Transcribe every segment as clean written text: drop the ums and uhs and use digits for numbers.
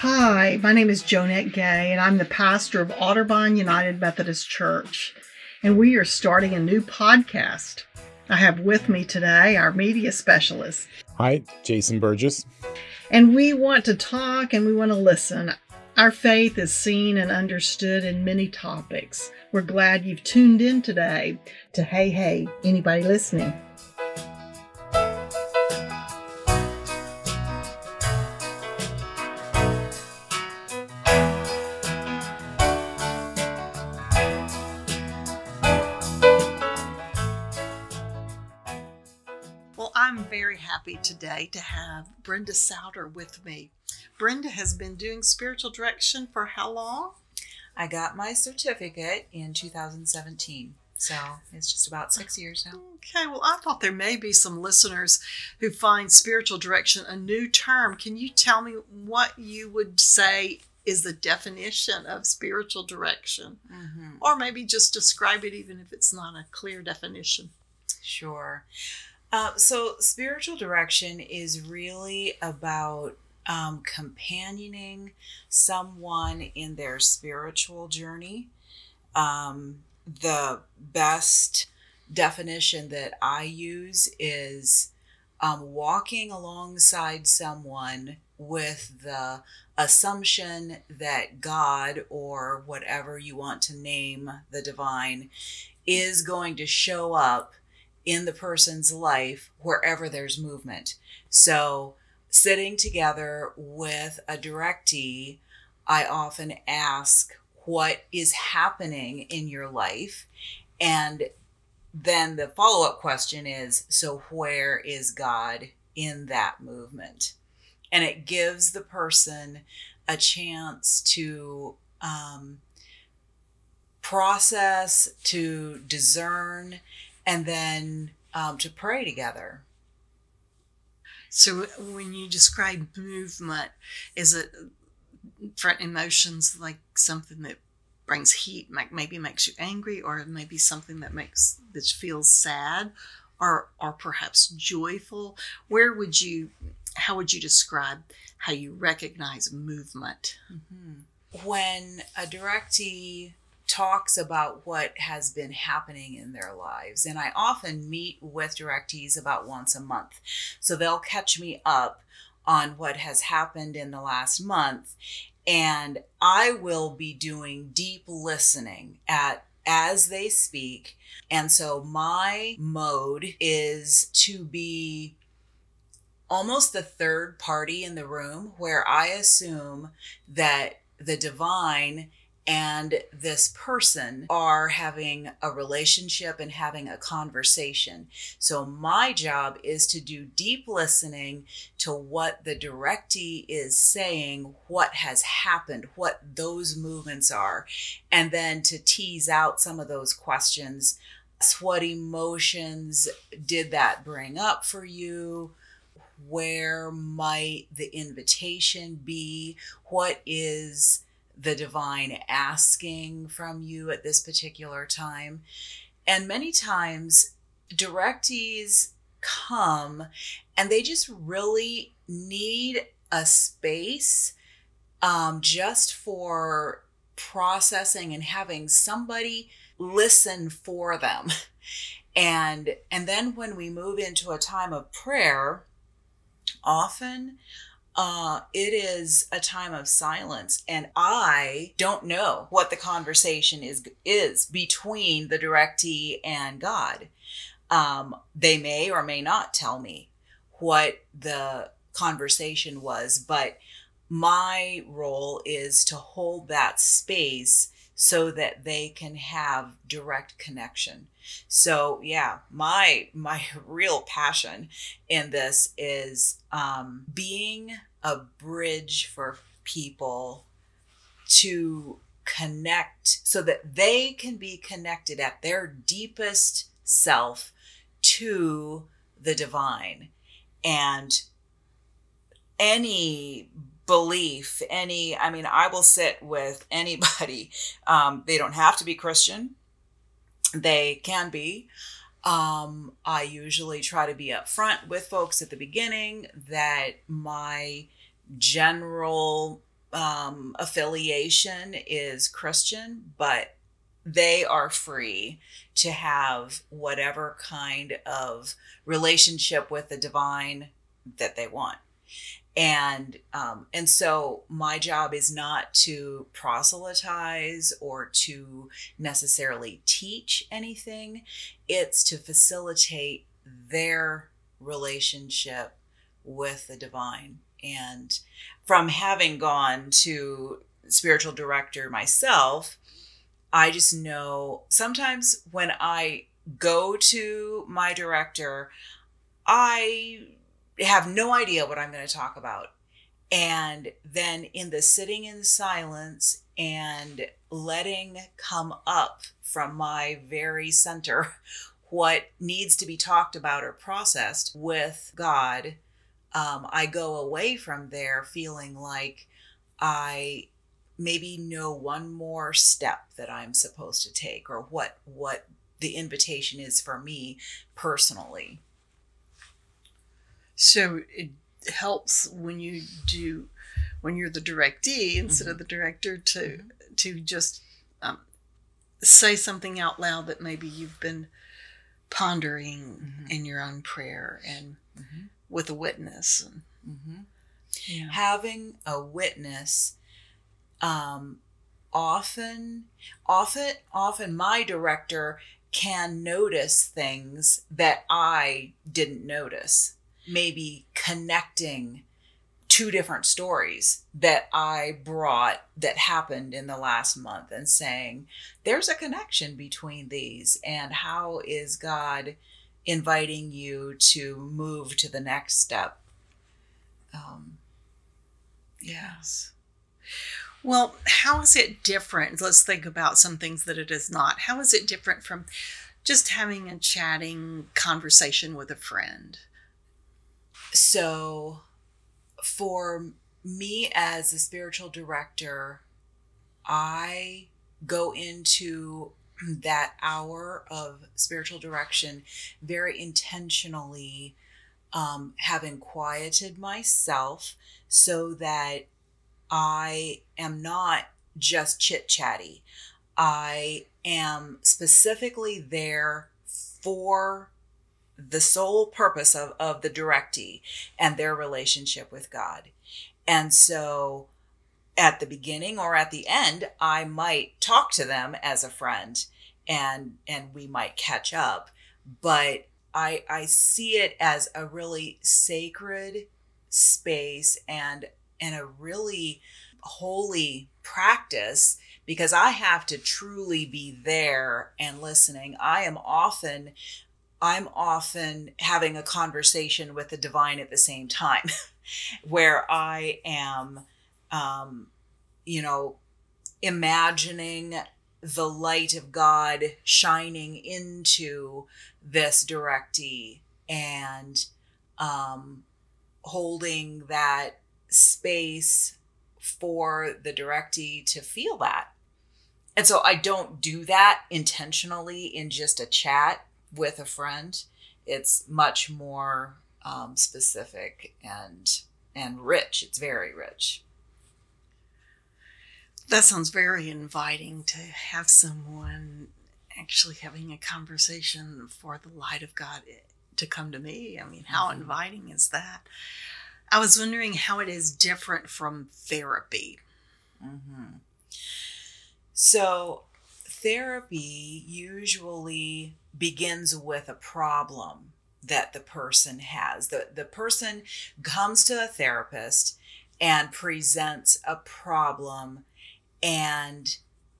Hi, my name is Jonette Gay, and I'm the pastor of Otterbein United Methodist Church, and we are starting a new podcast. I have with me today our media specialist. Hi, Jason Burgess. And we want to talk and we want to listen. Our faith is seen and understood in many topics. We're glad you've tuned in today to Hey, anybody listening? I'm very happy today to have Brenda Souter with me. Brenda has been doing spiritual direction for how long? I got my certificate in 2017, so it's just about 6 years now. Okay, well, I thought there may be some listeners who find spiritual direction a new term. Can you tell me what you would say is the definition of spiritual direction? Mm-hmm. Or maybe just describe it even if it's not a clear definition. Sure. So spiritual direction is really about companioning someone in their spiritual journey. The best definition that I use is walking alongside someone with the assumption that God, or whatever you want to name the divine, is going to show up in the person's life wherever there's movement. So sitting together with a directee, I often ask, what is happening in your life? And then the follow-up question is, so where is God in that movement? And it gives the person a chance to process, to discern, and then to pray together. So when you describe movement, is it for emotions like something that brings heat, maybe makes you angry, or maybe something that feels sad, or perhaps joyful? How would you describe how you recognize movement? Mm-hmm. When a directee talks about what has been happening in their lives. And I often meet with directees about once a month. So they'll catch me up on what has happened in the last month. And I will be doing deep listening as they speak. And so my mode is to be almost the third party in the room, where I assume that the divine and this person are having a relationship and having a conversation. So my job is to do deep listening to what the directee is saying, what has happened, what those movements are, and then to tease out some of those questions. What emotions did that bring up for you? Where might the invitation be? What is the divine asking from you at this particular time? And many times directees come and they just really need a space just for processing and having somebody listen for them. And then when we move into a time of prayer, often it is a time of silence, and I don't know what the conversation is between the directee and God. They may or may not tell me what the conversation was, but my role is to hold that space so that they can have direct connection. So yeah, my real passion in this is being a bridge for people to connect so that they can be connected at their deepest self to the divine. And any belief, I will sit with anybody. They don't have to be Christian. They can be. I usually try to be upfront with folks at the beginning that my general affiliation is Christian, but they are free to have whatever kind of relationship with the divine that they want. And so my job is not to proselytize or to necessarily teach anything. It's to facilitate their relationship with the divine. And from having gone to spiritual director myself, I just know sometimes when I go to my director, I have no idea what I'm going to talk about. And then in the sitting in silence and letting come up from my very center what needs to be talked about or processed with God, I go away from there feeling like I maybe know one more step that I'm supposed to take, or what the invitation is for me personally. So it helps when you're the directee instead of the director to just say something out loud that maybe you've been pondering in your own prayer and with a witness. Yeah. Having a witness, often my director can notice things that I didn't notice. Maybe connecting two different stories that I brought that happened in the last month and saying, there's a connection between these, and how is God inviting you to move to the next step? Yes. Well, how is it different? Let's think about some things that it is not. How is it different from just having a chatting conversation with a friend? So for me as a spiritual director, I go into that hour of spiritual direction very intentionally, having quieted myself so that I am not just chit-chatty. I am specifically there for the sole purpose of the directee and their relationship with God. And so at the beginning or at the end, I might talk to them as a friend and we might catch up. But I see it as a really sacred space and a really holy practice, because I have to truly be there and listening. I'm often having a conversation with the divine at the same time, where I am, imagining the light of God shining into this directee and holding that space for the directee to feel that. And so I don't do that intentionally in just a chat with a friend. It's much more specific and rich. It's very rich. That sounds very inviting, to have someone actually having a conversation for the light of God to come to me. I mean, how inviting is that? I was wondering how it is different from therapy. So therapy usually begins with a problem that the person has. The person comes to a therapist and presents a problem. And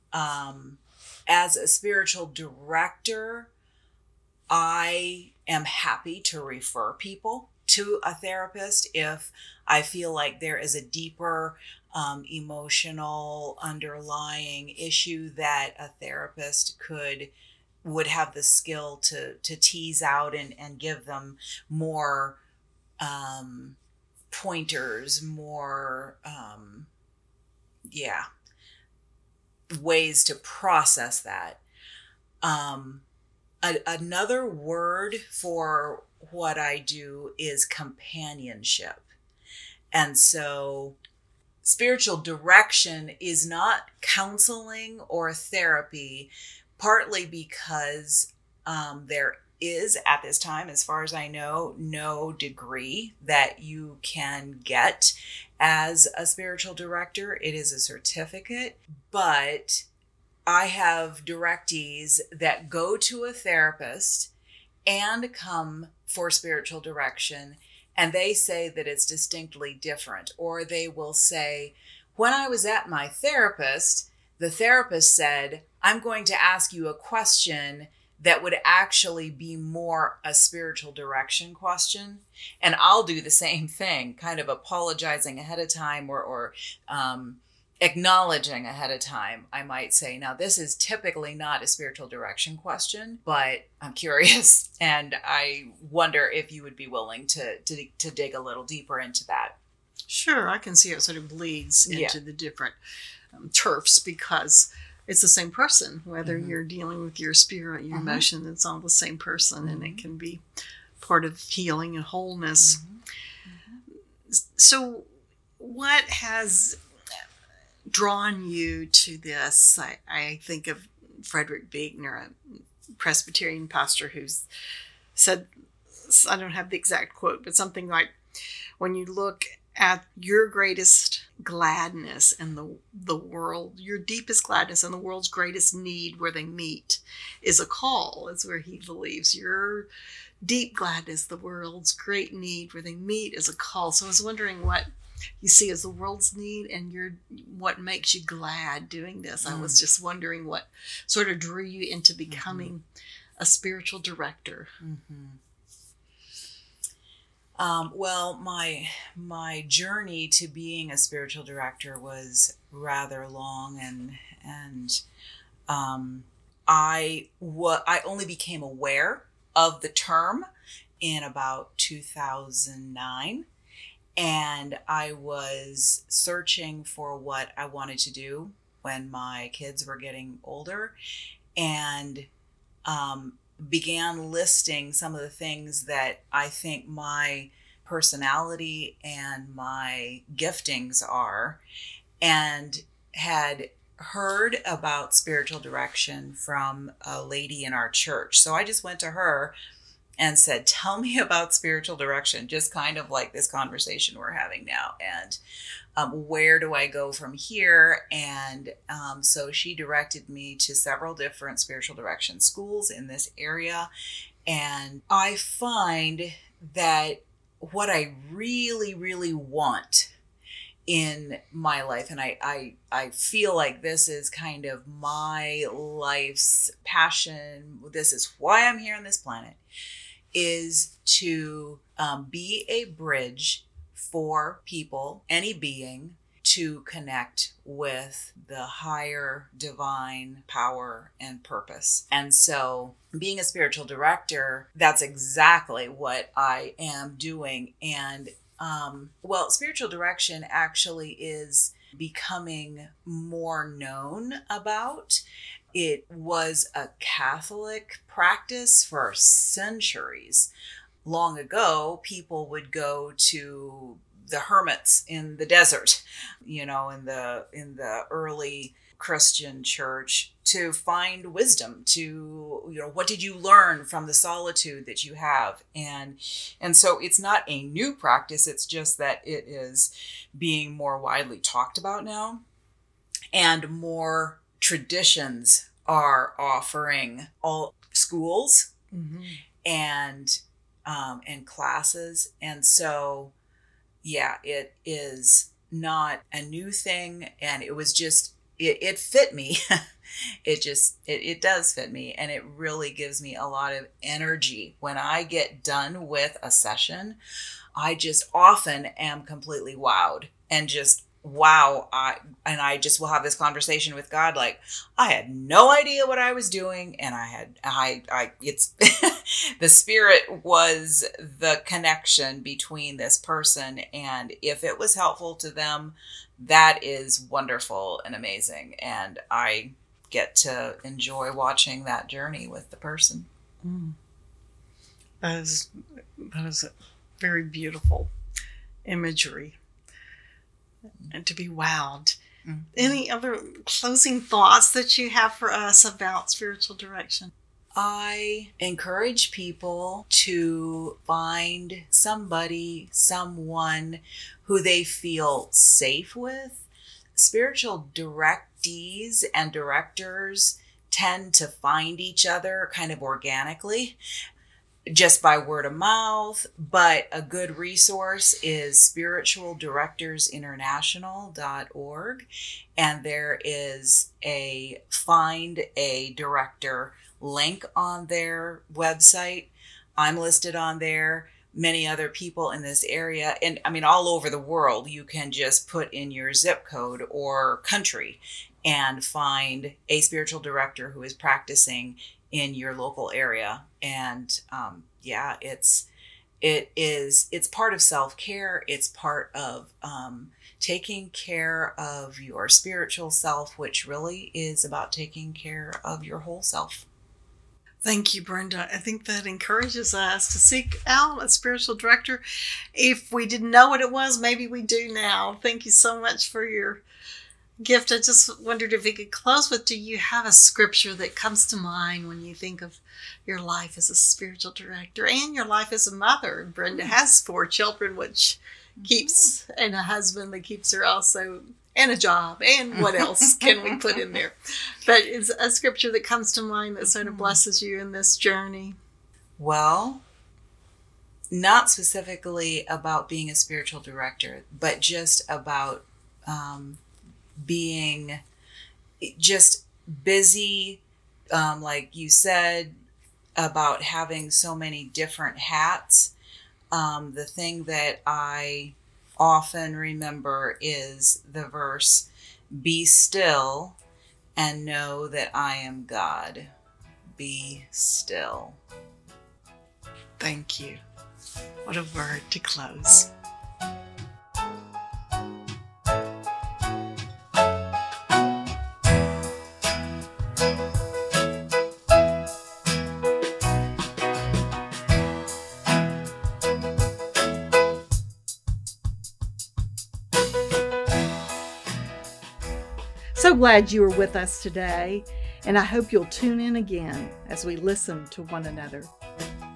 as a spiritual director, I am happy to refer people to a therapist if I feel like there is a deeper emotional underlying issue that a therapist would have the skill to tease out and give them more pointers, more ways to process that. Another word for what I do is companionship. And so spiritual direction is not counseling or therapy, partly because there is, at this time, as far as I know, no degree that you can get as a spiritual director. It is a certificate, but I have directees that go to a therapist and come for spiritual direction, and they say that it's distinctly different. Or they will say, when I was at my therapist, the therapist said, I'm going to ask you a question that would actually be more a spiritual direction question. And I'll do the same thing, kind of apologizing ahead of time or acknowledging ahead of time. I might say, now this is typically not a spiritual direction question, but I'm curious and I wonder if you would be willing to dig a little deeper into that. Sure, I can see how it sort of bleeds into the different turfs, because it's the same person, whether you're dealing with your spirit, your emotion, it's all the same person, and it can be part of healing and wholeness. So what has drawn you to this? I think of Frederick Buechner, a Presbyterian pastor, who's said, I don't have the exact quote, but something like, when you look at your greatest gladness in the world, your deepest gladness and the world's greatest need where they meet is a call, is where he believes. Your deep gladness, the world's great need where they meet, is a call. So I was wondering what you see as the world's need and what makes you glad doing this. I was just wondering what sort of drew you into becoming a spiritual director. Well, my journey to being a spiritual director was rather long, and I only became aware of the term in about 2009, and I was searching for what I wanted to do when my kids were getting older, and began listing some of the things that I think my personality and my giftings are, and had heard about spiritual direction from a lady in our church. So I just went to her and said, tell me about spiritual direction, just kind of like this conversation we're having now. And where do I go from here? And so she directed me to several different spiritual direction schools in this area. And I find that what I really, really want in my life, and I feel like this is kind of my life's passion, this is why I'm here on this planet, is to be a bridge for people, any being, to connect with the higher divine power and purpose. And so being a spiritual director, that's exactly what I am doing. And spiritual direction actually is becoming more known about. It was a Catholic practice for centuries. Long ago, people would go to the hermits in the desert, in the early Christian church, to find wisdom, to, what did you learn from the solitude that you have? And so it's not a new practice. It's just that it is being more widely talked about now, and more traditions are offering all schools and classes. And so, it is not a new thing. And it was just, it fit me. It does fit me. And it really gives me a lot of energy. When I get done with a session, I just often am completely wowed and just I just will have this conversation with God, like, I had no idea what I was doing, and it's the Spirit was the connection between this person, and if it was helpful to them, that is wonderful and amazing, and I get to enjoy watching that journey with the person. That is very beautiful imagery. and to be wowed. Mm-hmm. Any other closing thoughts that you have for us about spiritual direction? I encourage people to find someone who they feel safe with. Spiritual directees and directors tend to find each other kind of organically, just by word of mouth, but a good resource is spiritualdirectorsinternational.org, and there is a Find a Director link on their website. I'm listed on there. Many other people in this area, and I mean all over the world, you can just put in your zip code or country and find a spiritual director who is practicing in your local area. And it's part of self-care. It's part of taking care of your spiritual self, which really is about taking care of your whole self. Thank you, Brenda. I think that encourages us to seek out a spiritual director. If we didn't know what it was, maybe we do now. Thank you so much for your gift. I just wondered if we could close with, do you have a scripture that comes to mind when you think of your life as a spiritual director and your life as a mother? Brenda has 4 children, which keeps, and a husband that keeps her also, and a job, and what else can we put in there? But it's a scripture that comes to mind that sort of blesses you in this journey. Well, not specifically about being a spiritual director, but just about being just busy, like you said, about having so many different hats. The thing that I often remember is the verse, "Be still and know that I am God." Be still. Thank you. What a word to close. So glad you were with us today, and I hope you'll tune in again as we listen to one another.